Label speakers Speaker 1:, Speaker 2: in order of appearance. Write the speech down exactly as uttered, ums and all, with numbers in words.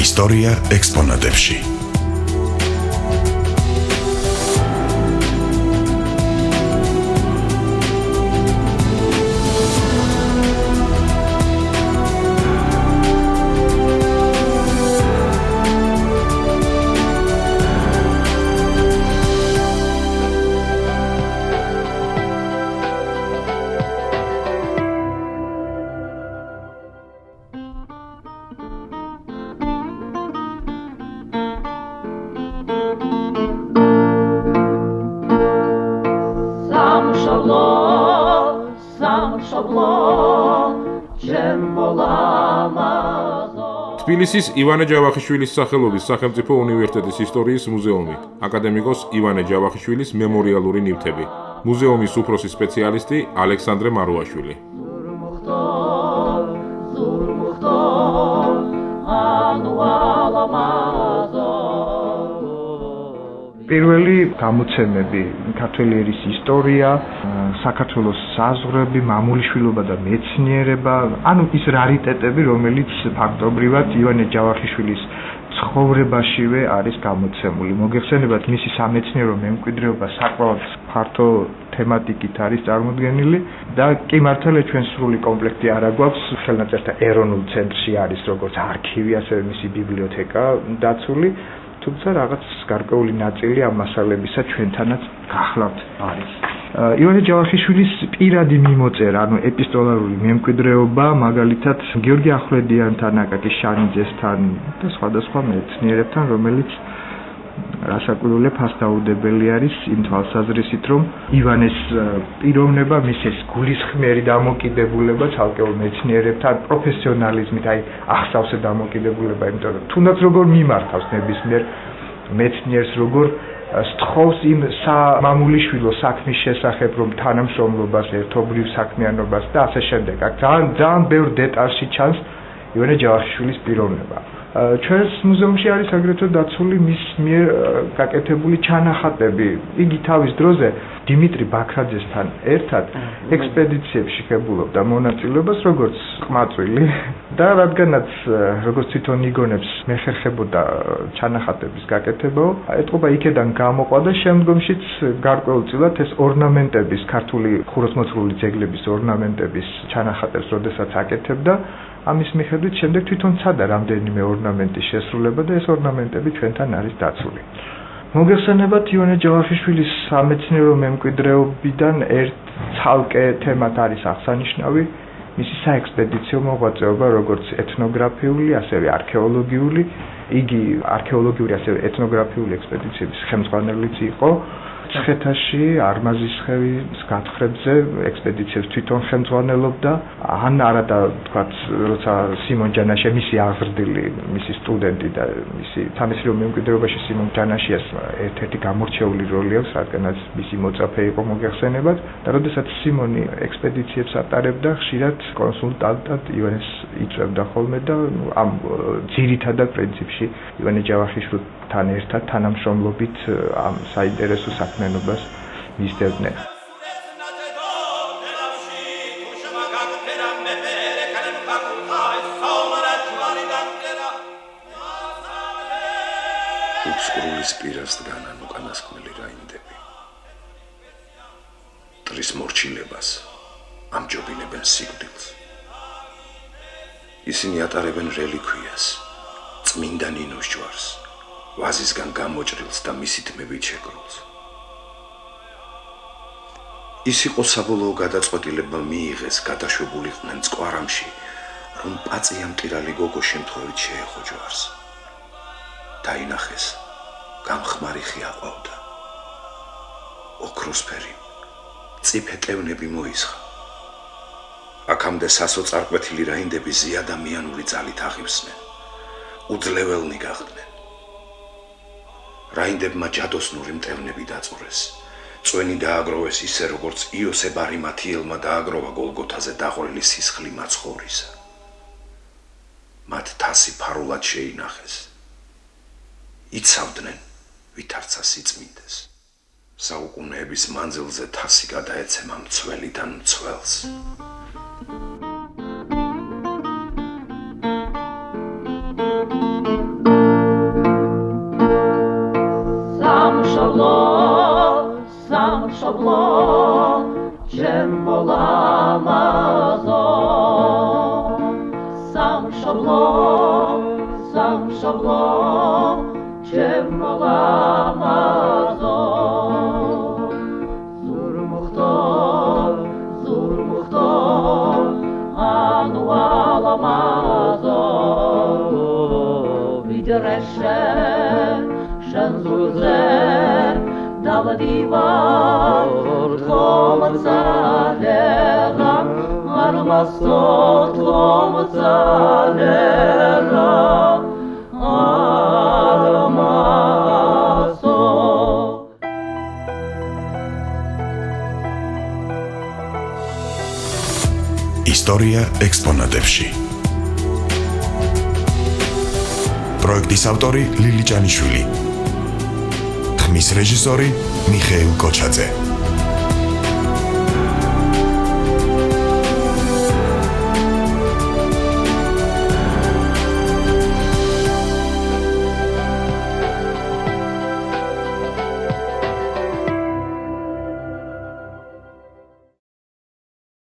Speaker 1: ისტორია ექსპონატებში.
Speaker 2: თბილისის ივანე ჯავახიშვილის სახელობის სახელმწიფო უნივერსიტეტის ისტორიის მუზეუმი, აკადემიკოს ივანე ჯავახიშვილის მემორიალური ნივთები, მუზეუმის უფროსი სპეციალისტი ალექსანდრე მარუაშვილი.
Speaker 3: პირველი გამოცემები ქართველი ერის ისტორია, საქართველოს საზღვრები, მამულიშვილობა და მეცნიერება, ანუ ის რარიტეტები, რომელიც ფაქტობრივად ივანე ჯავახიშვილის ცხოვრებაშივე არის გამოცემული. მოგეხსენებათ, მისი სამეცნიერო მემკვიდრეობა საკმაოდ ფართო თემატიკით არის წარმოდგენილი და კი მართალია ჩვენ სრული კომპლექტი არ აგვაქვს, ხელნაწერთა ეროვნულ ცენტრში არის როგორც არქივი, ასევე მისი ბიბლიოთეკა დაცული. თუმცა რაღაც გარკვეული ნაწილი ამ მასალებისა ჩვენთანაც გახლავთ არის. ივანე ჯავახიშვილის პირადი მიმოწერა, ანუ ეპისტოლარული მემკვიდრეობა, მაგალითად გიორგი ახვლედიანთან, აკაკი შანიძესთან და სხვადასხვა მეცნიერებთან, რომელიც რასაკვირველია ფასდაუდებელი არის იმ თვალსაზრისით, რომ ივანეს პიროვნება, მის ეს გულისხმიერი დამოკიდებულება ცალკეულ მეცნიერებთან, პროფესიონალიზმით, აი ახსავსე დამოკიდებულება, იმიტომ რომ თუნდაც როგორ მიმართავს ნებისმიერ მეცნიერს, როგორ სთხოვს იმ სამამულიშვილო საქმის შესახებ, რომ თანამშრომლობას, ერთობლივ საქმიანობას და ასე შემდეგ. აქ ძალიან ძალიან ბევრ დეტალში ჩანს ივანე ჯავახიშვილის პიროვნება. ჩვენს მუზეუმში არის აგრეთვე დაცული მის მიერ გაკეთებული ჩანახატები. იგი თავის დროზე დიმიტრი ბაქრაძესთან ერთად ექსპედიციებში ღებულობდა მონაწილეობას, როგორც ყმაწვილი და რადგანაც როგორც თვითონ იგონებს მეხერხებოდა ჩანახატების გაკეთებაო, ეტყობა იქედან გამოყვა და შემდგომშიც გარკვეულწილად ეს ორნამენტების, ქართული ხუროთმოძღვრული ძეგლების ორნამენტების ჩანახატებს როდესაც აკეთებდა, ამის მიხედვით შემდეგ თვითონ ცადა რამდენიმე ორნამენტის შესრულება და ეს ორნამენტები ჩვენთან არის დაცული. მოგეხსენებათ, ივანე ჯავახიშვილის სამეცნიერო მემკვიდრეობიდან ერთ ცალკე თემად არის აღსანიშნავი მისი საექსპედიციო მოღვაწეობა, როგორც ეთნოგრაფიული, ასევე არქეოლოგიური. იგი არქეოლოგიური, ასევე ეთნოგრაფიული ექსპედიციების ხელმძღვანელიც იყო. ჩხეთაში, არმაზისხევის გათხრებზე ექსპედიციებს თვითონ ხელმძღვანელობდა. ან არადა, თქვათ, როცა სიმონ ჯანაშია, მისი აღზრდილი, მისი სტუდენტი და მისი სამეცნიერო მემკვიდრეობაში სიმონ ჯანაშიას ერთ-ერთი გამორჩეული როლი აქვს, რადგანაც მისი მოწაფე იყო მოგეხსენებათ და როდესაც სიმონი ექსპედიციებს ატარებდა, ხშირად კონსულტანტად ივანეს იწვევდა ხოლმე და ამ ძირითადად პრინციპში ივანე ჯავახიშვილთან ერთად თანამშრომლობით ამ საინტერესო საქმიანობას მისდევდნენ.
Speaker 4: უსკრულის პირას დგანან უკანასკნელი რაინდები. ტრის მორჩილებას ამჯობინებენ სიკვდილს. ისინი ატარებენ რელიქვიას, წმინდა ნინოს ჯვარს, ვაზისგან გამოჭრილს და მისი თმებით შეკრულს. ის იყო საბოლოო გადაწყვეტილება მიიღეს გადაშვებულიყვნენ წყარამში, რომ პაწია მტირალი გოგო შემთხვევით შეეხო ჯვარს. დაინახეს, გამხმარი ხი აყვავდა. ოქროსფერი, მწიფე ტევნები მოისხა. აქამდე სასოწარკვეთილი რაინდები ზიადამიანური ძალით აღივსნენ, უძლეველნი გახდნენ. რაინდებმა ჯადოსნური მტევნები დაწურეს. წვენი დააგროვეს ისე, როგორც იოსებ არიმათიელმა დააგროვა გოლგოთაზე დაყრილი სისხლი მაცხოვრისა. მათ თასი ფარულად შეინახეს. იცავდნენ, ვითარცა სიწმინდეს. საუკუნეების მანძილზე თასი გადაეცემა მცველიდან მცველს.
Speaker 5: Čembolamazo Sam šablo, sam šablo Čembolamazo Zur muhtor, zur muhtor Anu alamazo Vidreshe, shanzuze Davadivar, tchomatzalera Armasot, tchomatzalera Armasot
Speaker 1: ისტორია ექსპონატებში. პროექტის ავტორი ლილი ჭანიშვილი. ხმის რეჟისორი მიხეილ კოჩაძე.